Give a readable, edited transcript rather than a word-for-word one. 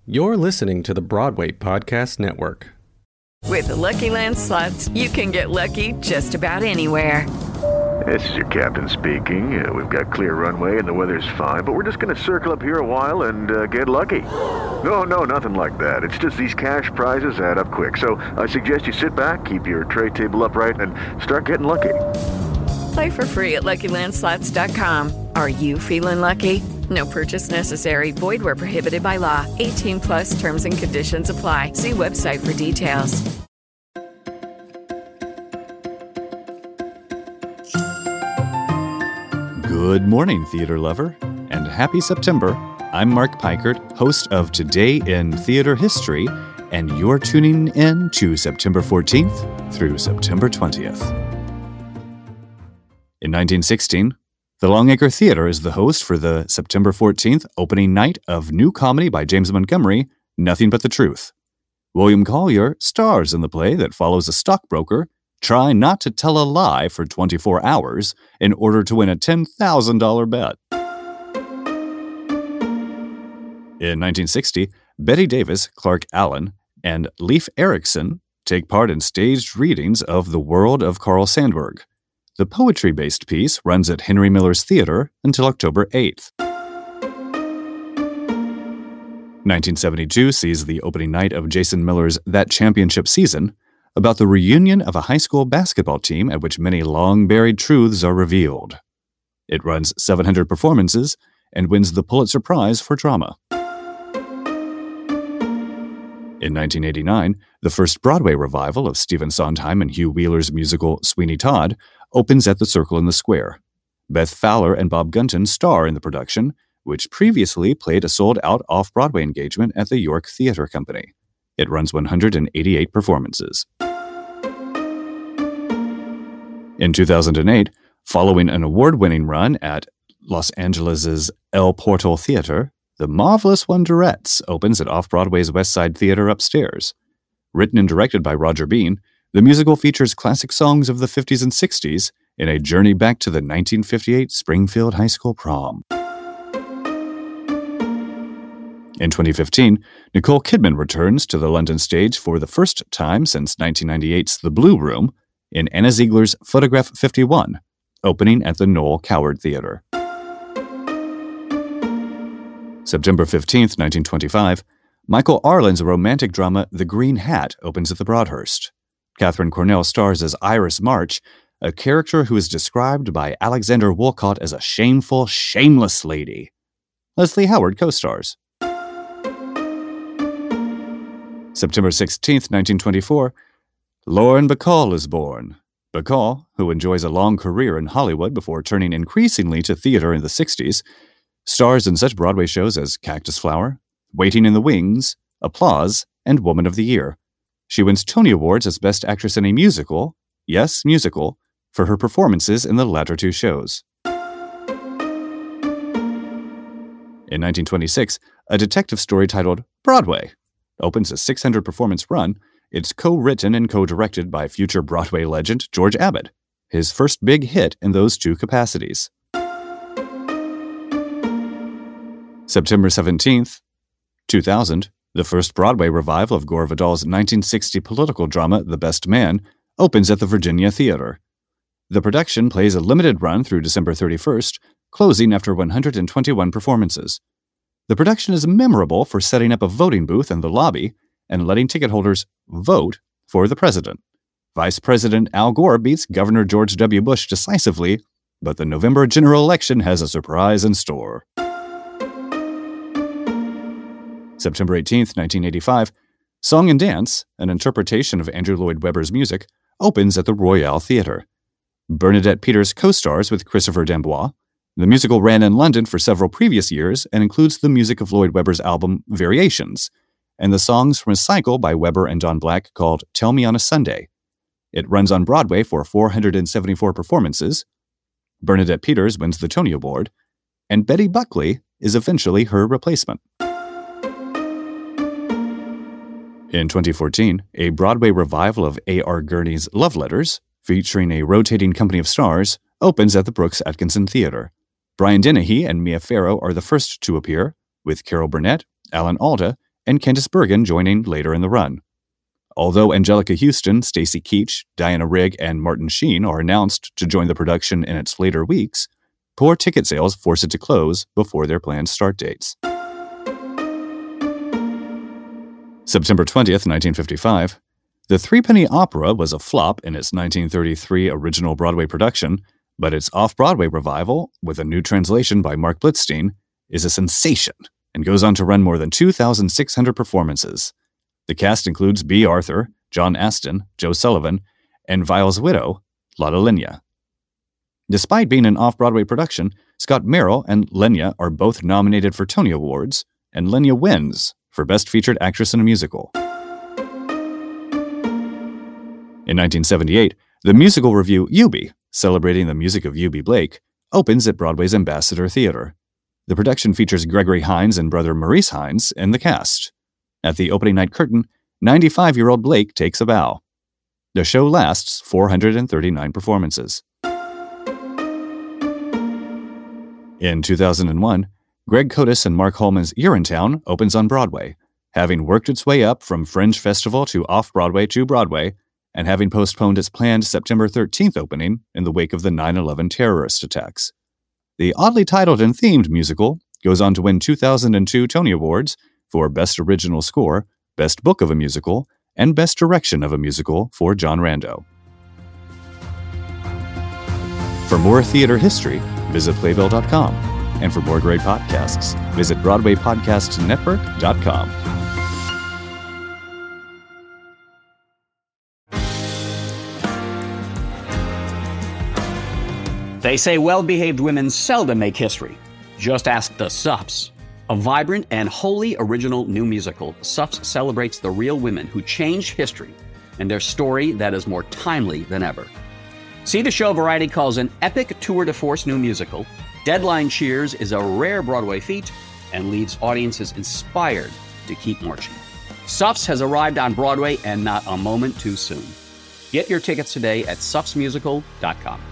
You're listening to the Broadway Podcast Network. With the Lucky Land Slots, you can get lucky just about anywhere. This is your captain speaking. We've got clear runway and the weather's fine, but we're just going to circle up here a while and get lucky. No, nothing like that. It's just these cash prizes add up quick. So I suggest you sit back, keep your tray table upright, and start getting lucky. Play for free at LuckyLandSlots.com. Are you feeling lucky? No purchase necessary. Void where prohibited by law. 18 plus terms and conditions apply. See website for details. Good morning, theater lover, and happy September. I'm Mark Pikert, host of Today in Theater History, and you're tuning in to September 14th through September 20th. In 1916, the Longacre Theater is the host for the September 14th opening night of new comedy by James Montgomery, Nothing But the Truth. William Collier stars in the play that follows a stockbroker trying not to tell a lie for 24 hours in order to win a $10,000 bet. In 1960, Bette Davis, Clark Allen, and Leif Erikson take part in staged readings of The World of Carl Sandburg. The poetry-based piece runs at Henry Miller's Theater until October 8th. 1972 sees the opening night of Jason Miller's That Championship Season, about the reunion of a high school basketball team at which many long-buried truths are revealed. It runs 700 performances and wins the Pulitzer Prize for Drama. In 1989, the first Broadway revival of Stephen Sondheim and Hugh Wheeler's musical Sweeney Todd opens at the Circle in the Square. Beth Fowler and Bob Gunton star in the production, which previously played a sold-out off-Broadway engagement at the York Theatre Company. It runs 188 performances. In 2008, following an award-winning run at Los Angeles' El Portal Theater, The Marvelous Wonderettes opens at Off-Broadway's West Side Theater upstairs. Written and directed by Roger Bean, the musical features classic songs of the 50s and 60s in a journey back to the 1958 Springfield High School prom. In 2015, Nicole Kidman returns to the London stage for the first time since 1998's The Blue Room in Anna Ziegler's Photograph 51, opening at the Noel Coward Theater. September 15th, 1925, Michael Arlen's romantic drama The Green Hat opens at the Broadhurst. Katharine Cornell stars as Iris March, a character who is described by Alexander Woollcott as a shameful, shameless lady. Leslie Howard co-stars. September 16th, 1924, Lauren Bacall is born. Bacall, who enjoys a long career in Hollywood before turning increasingly to theater in the 60s, stars in such Broadway shows as Cactus Flower, Waiting in the Wings, Applause, and Woman of the Year. She wins Tony Awards as Best Actress in a Musical, yes, musical, for her performances in the latter two shows. In 1926, a detective story titled Broadway opens a 600-performance run. It's co-written and co-directed by future Broadway legend George Abbott, his first big hit in those two capacities. September 17th, 2000, the first Broadway revival of Gore Vidal's 1960 political drama The Best Man opens at the Virginia Theater. The production plays a limited run through December 31st, closing after 121 performances. The production is memorable for setting up a voting booth in the lobby and letting ticket holders vote for the president. Vice President Al Gore beats Governor George W. Bush decisively, but the November general election has a surprise in store. September 18th, 1985, Song and Dance, an interpretation of Andrew Lloyd Webber's music, opens at the Royale Theatre. Bernadette Peters co-stars with Christopher D'Amboise. The musical ran in London for several previous years and includes the music of Lloyd Webber's album Variations, and the songs from a cycle by Webber and Don Black called Tell Me on a Sunday. It runs on Broadway for 474 performances. Bernadette Peters wins the Tony Award, and Betty Buckley is eventually her replacement. In 2014, a Broadway revival of A.R. Gurney's Love Letters, featuring a rotating company of stars, opens at the Brooks Atkinson Theater. Brian Dennehy and Mia Farrow are the first to appear, with Carol Burnett, Alan Alda, and Candice Bergen joining later in the run. Although Angelica Houston, Stacy Keach, Diana Rigg, and Martin Sheen are announced to join the production in its later weeks, poor ticket sales force it to close before their planned start dates. September 20th, 1955, The Threepenny Opera was a flop in its 1933 original Broadway production, but its off-Broadway revival, with a new translation by Mark Blitzstein, is a sensation and goes on to run more than 2,600 performances. The cast includes B. Arthur, John Astin, Joe Sullivan, and Vile's widow, Lotte Lenya. Despite being an off-Broadway production, Scott Merrill and Lenya are both nominated for Tony Awards, and Lenya wins for Best Featured Actress in a Musical. In 1978, the musical revue Eubie, celebrating the music of Eubie Blake, opens at Broadway's Ambassador Theater. The production features Gregory Hines and brother Maurice Hines in the cast. At the opening night curtain, 95-year-old Blake takes a bow. The show lasts 439 performances. In 2001, Greg Cotis and Mark Holman's Urinetown opens on Broadway, having worked its way up from Fringe Festival to Off-Broadway to Broadway, and having postponed its planned September 13th opening in the wake of the 9/11 terrorist attacks. The oddly titled and themed musical goes on to win 2002 Tony Awards for Best Original Score, Best Book of a Musical, and Best Direction of a Musical for John Rando. For more theater history, visit Playbill.com. And for more great podcasts, visit BroadwayPodcastNetwork.com. They say well-behaved women seldom make history. Just ask the Suffs. A vibrant and wholly original new musical, Suffs celebrates the real women who changed history and their story that is more timely than ever. See the show Variety calls an epic tour de force new musical. Deadline cheers is a rare Broadway feat and leaves audiences inspired to keep marching. Suffs has arrived on Broadway and not a moment too soon. Get your tickets today at suffsmusical.com.